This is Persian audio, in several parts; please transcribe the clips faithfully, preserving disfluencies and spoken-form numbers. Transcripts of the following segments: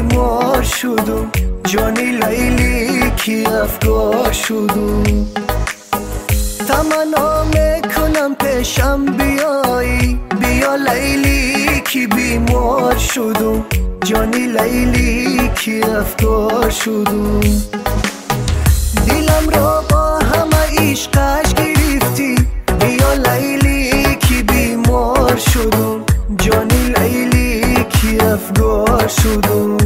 بیمار شدم، جانی لیلی کی افگار شدم. تمنا میکنم پیشم بیایی، بیا لیلی کی بیمار شدم، جانی لیلی کی افگار شدم. دلم را با همه عشقش گرفتی، بیا لیلی کی بیمار شدم، جانی لیلی کی افگار شدم.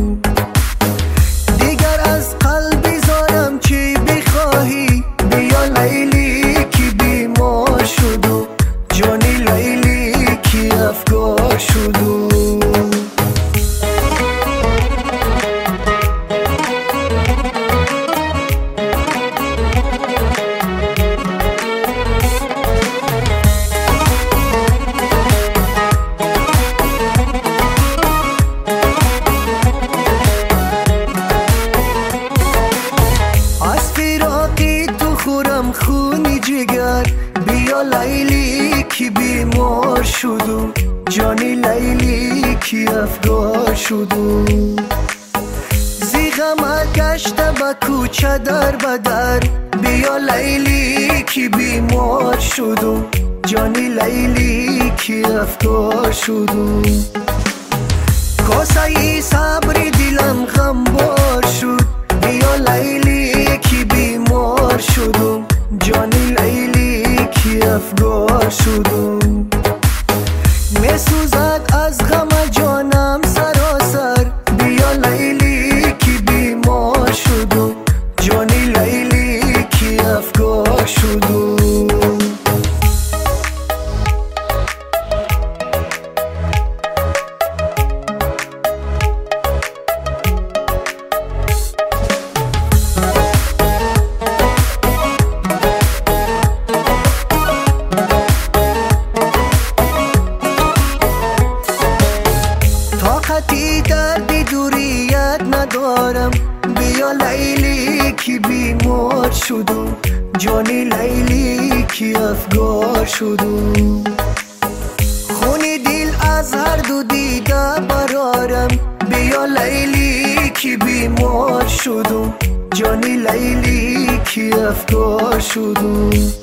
دیگر از قلبی زارم چی بخواهی، بیا لیلی کی بیمار شدم، جانی لیلی کی افگار شدم. خورم خونی جگر، بیا لیلی کی بیمار شدم، جانی لیلی کی افگار شدم. زیغم گشته با کوچه در بدر، بیا لیلی کی بیمار شدم، جانی لیلی کی افگار شدم. کاسه صبری دلم غمبار شد، بیا لیلی کی بیمار شدم، جانی لیلی کی افگار شدم. میسوزد از غم جانم سراسر، بیا لیلی کی بیمار شدم، جانی لیلی کی افگار شدم. طاقتی دردی دوریت ندارم، بیا لیلی کی بیمار شدم، جانی لیلی کی افگار شدم. خونی دل از هر دو دیده برارم، بیا لیلی کی بیمار شدم، جانی لیلی کی افگار شدم.